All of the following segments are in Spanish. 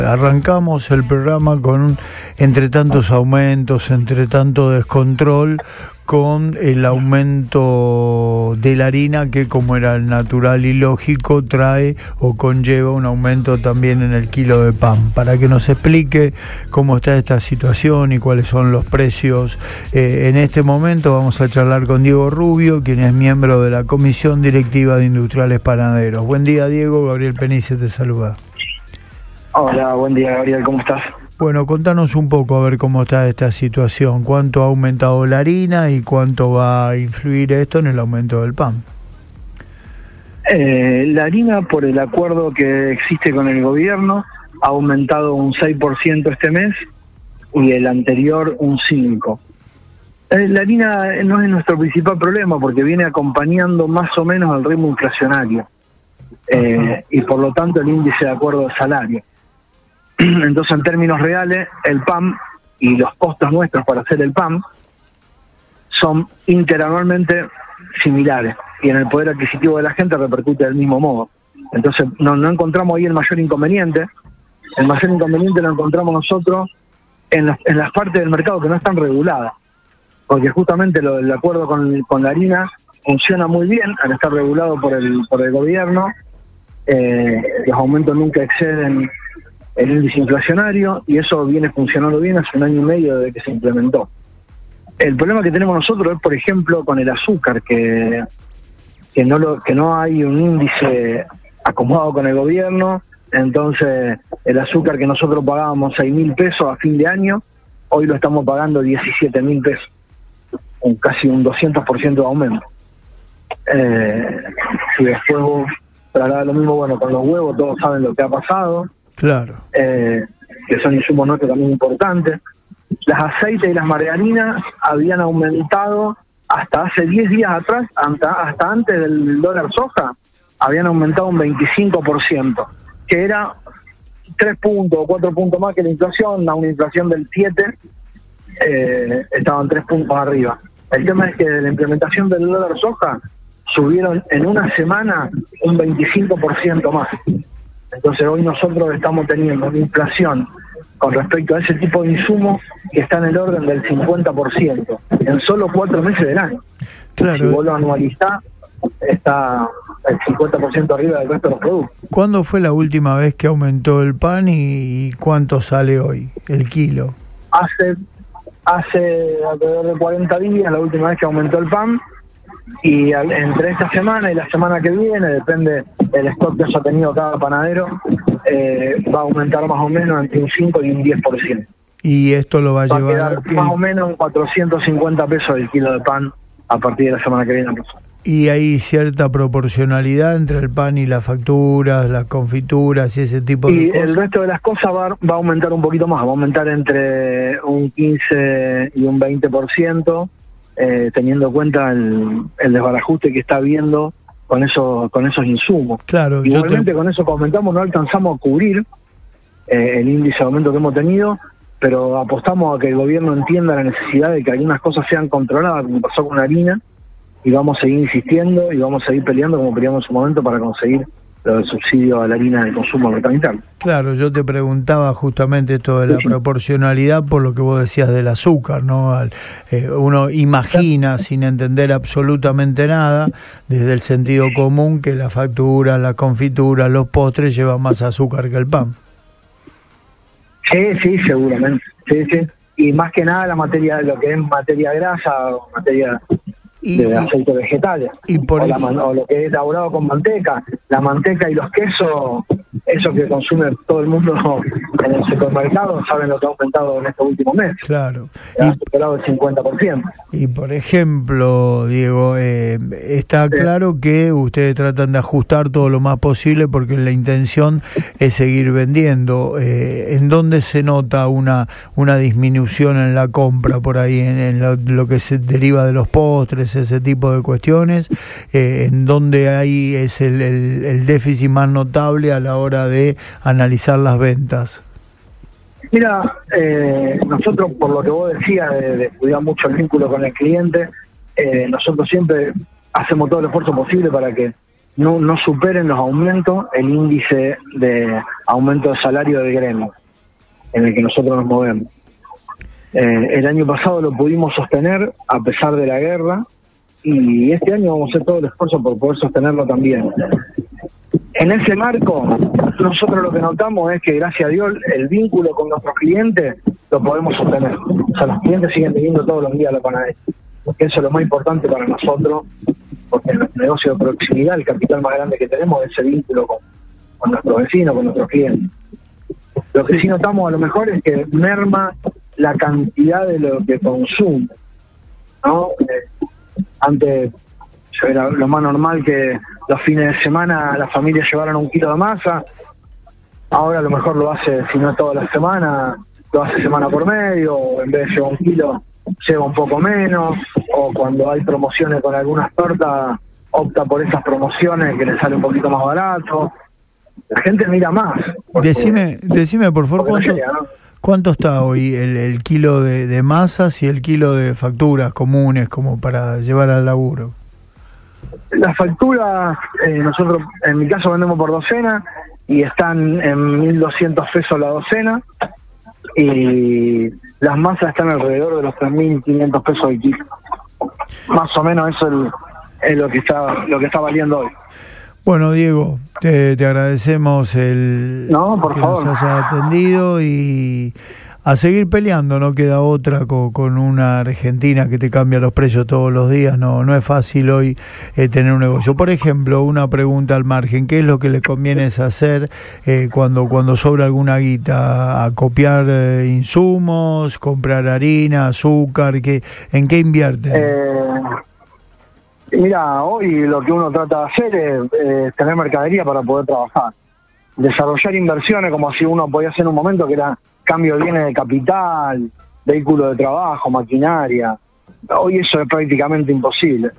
Arrancamos el programa con, entre tantos aumentos, entre tanto descontrol, con el aumento de la harina que, como era natural y lógico, trae o conlleva un aumento también en el kilo de pan. Para que nos explique cómo está esta situación y cuáles son los precios en este momento, vamos a charlar con Diego Rubio, quien es miembro de la Comisión Directiva de Industriales Panaderos. Buen día, Diego. Gabriel Penice te saluda. Hola, buen día, Gabriel, ¿cómo estás? Bueno, contanos un poco a ver cómo está esta situación, cuánto ha aumentado la harina y cuánto va a influir esto en el aumento del pan. La harina, por el acuerdo que existe con el gobierno, ha aumentado un 6% este mes y el anterior un 5%. La harina no es nuestro principal problema porque viene acompañando más o menos el ritmo inflacionario y por lo tanto el índice de acuerdo de salario. Entonces, en términos reales, el pan y los costos nuestros para hacer el pan son interanualmente similares y en el poder adquisitivo de la gente repercute del mismo modo. Entonces, no encontramos ahí el mayor inconveniente. El mayor inconveniente lo encontramos nosotros en las partes del mercado que no están reguladas, porque justamente el acuerdo con la harina funciona muy bien al estar regulado por el gobierno. Los aumentos nunca exceden el índice inflacionario y eso viene funcionando bien hace 1 año y medio desde que se implementó. El problema que tenemos nosotros es, por ejemplo, con el azúcar, que no hay un índice acomodado con el gobierno. Entonces el azúcar que nosotros pagábamos 6.000 pesos a fin de año, hoy lo estamos pagando 17.000 pesos, con casi un 200% de aumento. Si después vos trasladás lo mismo, bueno, con los huevos todos saben lo que ha pasado. Claro. Que son insumos nuestros también importantes. Las aceites y las margarinas habían aumentado hasta hace 10 días atrás, hasta antes del dólar soja, habían aumentado un 25%, que era 3 puntos o 4 puntos más que la inflación, una inflación del 7%, estaban 3 puntos arriba. El tema es que de la implementación del dólar soja subieron en una semana un 25% más. Entonces hoy nosotros estamos teniendo una inflación con respecto a ese tipo de insumos que está en el orden del 50% en solo 4 meses del año. Claro. Si vos lo anualizás, está el 50% arriba del resto de los productos. ¿Cuándo fue la última vez que aumentó el pan y cuánto sale hoy el kilo? Hace alrededor de 40 días la última vez que aumentó el pan. Y entre esta semana y la semana que viene, depende del stock que haya tenido cada panadero, va a aumentar más o menos entre un 5 y un 10%. ¿Y esto lo va a llevar quedar a más o menos en 450 pesos el kilo de pan a partir de la semana que viene? ¿Y hay cierta proporcionalidad entre el pan y las facturas, las confituras y ese tipo de cosas? Y el resto de las cosas va a aumentar un poquito más, va a aumentar entre un 15 y un 20%. Teniendo en cuenta el desbarajuste que está habiendo con esos insumos. Claro, igualmente con eso que aumentamos no alcanzamos a cubrir el índice de aumento que hemos tenido, pero apostamos a que el gobierno entienda la necesidad de que algunas cosas sean controladas, como pasó con la harina, y vamos a seguir insistiendo y vamos a seguir peleando como peleamos en su momento para conseguir lo del subsidio a la harina de consumo al mercado interno. Claro, yo te preguntaba justamente esto de la proporcionalidad por lo que vos decías del azúcar, ¿no? Uno imagina, sin entender absolutamente nada, desde el sentido común, que la factura, la confitura, los postres llevan más azúcar que el pan. Sí, seguramente. Sí. Y más que nada lo que es materia grasa o materia de aceites vegetales, o lo que es elaborado con manteca, la manteca y los quesos, eso que consume todo el mundo en el supermercado, saben lo que ha aumentado en estos últimos meses. Claro. Ha superado el 50%. Y por ejemplo, Diego, está claro que ustedes tratan de ajustar todo lo más posible porque la intención es seguir vendiendo. ¿En dónde se nota una disminución en la compra por ahí, en lo que se deriva de los postres, ese tipo de cuestiones? ¿En dónde hay es el déficit más notable a la hora de analizar las ventas? Mira, nosotros, por lo que vos decías, de cuidar mucho el vínculo con el cliente, nosotros siempre hacemos todo el esfuerzo posible para que no superen los aumentos el índice de aumento de salario del gremio en el que nosotros nos movemos. El año pasado lo pudimos sostener a pesar de la guerra, y este año vamos a hacer todo el esfuerzo por poder sostenerlo también. En ese marco, nosotros lo que notamos es que, gracias a Dios, el vínculo con nuestros clientes lo podemos sostener. O sea, los clientes siguen viniendo todos los días a la panadería. Eso es lo más importante para nosotros, porque en nuestro negocio de proximidad, el capital más grande que tenemos es ese vínculo con nuestros vecinos, con nuestros clientes. Lo que sí notamos a lo mejor es que merma la cantidad de lo que consume, ¿no? Antes era lo más normal que los fines de semana las familias llevaran 1 kilo de masa. Ahora a lo mejor lo hace, si no toda la semana, lo hace semana por medio, o en vez de llevar 1 kilo, lleva un poco menos, o cuando hay promociones con algunas tortas, opta por esas promociones que le sale un poquito más barato. La gente mira más. Decime por favor, ¿cuánto está hoy el kilo de masas y el kilo de facturas comunes como para llevar al laburo? Las facturas, nosotros en mi caso vendemos por docena y están en 1.200 pesos la docena, y las masas están alrededor de los 3.500 pesos el kilo. Más o menos eso es lo que está valiendo hoy. Bueno, Diego, te agradecemos por que favor. nos hayas atendido, y a seguir peleando, no queda otra con una Argentina que te cambia los precios todos los días. No es fácil hoy tener un negocio. Por ejemplo, una pregunta al margen: ¿qué es lo que le conviene hacer cuando sobra alguna guita? ¿Acopiar insumos, comprar harina, azúcar? ¿En qué invierten? Mira, hoy lo que uno trata de hacer es tener mercadería para poder trabajar. Desarrollar inversiones como así uno podía hacer en un momento, que era cambio de bienes de capital, vehículos de trabajo, maquinaria. Hoy eso es prácticamente imposible,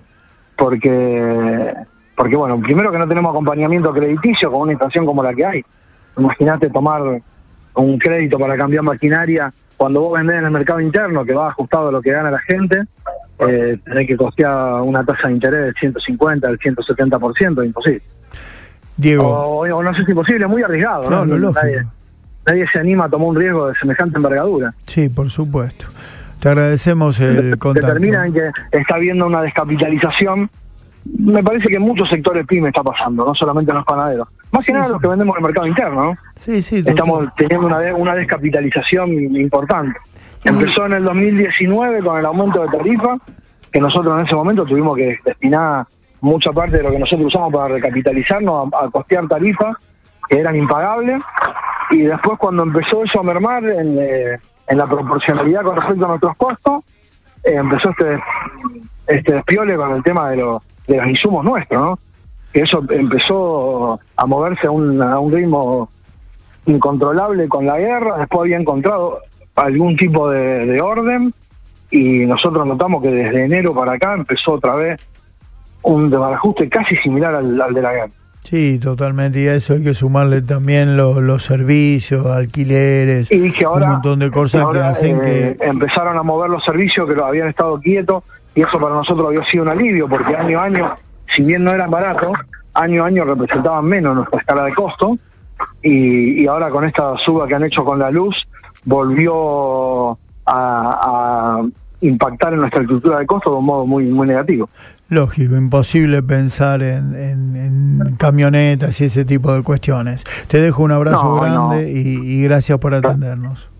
porque bueno, primero que no tenemos acompañamiento crediticio con una inflación como la que hay. Imagínate tomar un crédito para cambiar maquinaria cuando vos vendés en el mercado interno, que va ajustado a lo que gana la gente. Tenés que costear una tasa de interés del 150, del 170%, imposible. Diego. O no sé si es imposible, muy arriesgado, claro, ¿no? Nadie se anima a tomar un riesgo de semejante envergadura. Sí, por supuesto. Te agradecemos el contacto. Determina en que está habiendo una descapitalización. Me parece que en muchos sectores pyme está pasando, no solamente en los panaderos. Más que nada los que vendemos en el mercado interno, ¿no? Sí. Estamos teniendo una descapitalización importante. Empezó en el 2019 con el aumento de tarifa, que nosotros en ese momento tuvimos que destinar mucha parte de lo que nosotros usamos para recapitalizarnos a costear tarifas que eran impagables, y después cuando empezó eso a mermar en la proporcionalidad con respecto a nuestros costos, empezó este despiole con el tema de los insumos nuestros, ¿no? Que eso empezó a moverse a un ritmo incontrolable con la guerra. Después había encontrado algún tipo de orden, y nosotros notamos que desde enero para acá empezó otra vez un desbarajuste casi similar al de la guerra. Sí, totalmente, y a eso hay que sumarle también los servicios, alquileres, y que ahora, un montón de cosas que hacen que... Empezaron a mover los servicios que habían estado quietos, y eso para nosotros había sido un alivio, porque año a año, si bien no eran baratos, año a año representaban menos nuestra escala de costo, y ahora con esta suba que han hecho con la luz, volvió a impactar en nuestra estructura de costo de un modo muy, muy negativo. Lógico, imposible pensar en camionetas y ese tipo de cuestiones. Te dejo un abrazo grande. Y gracias por atendernos.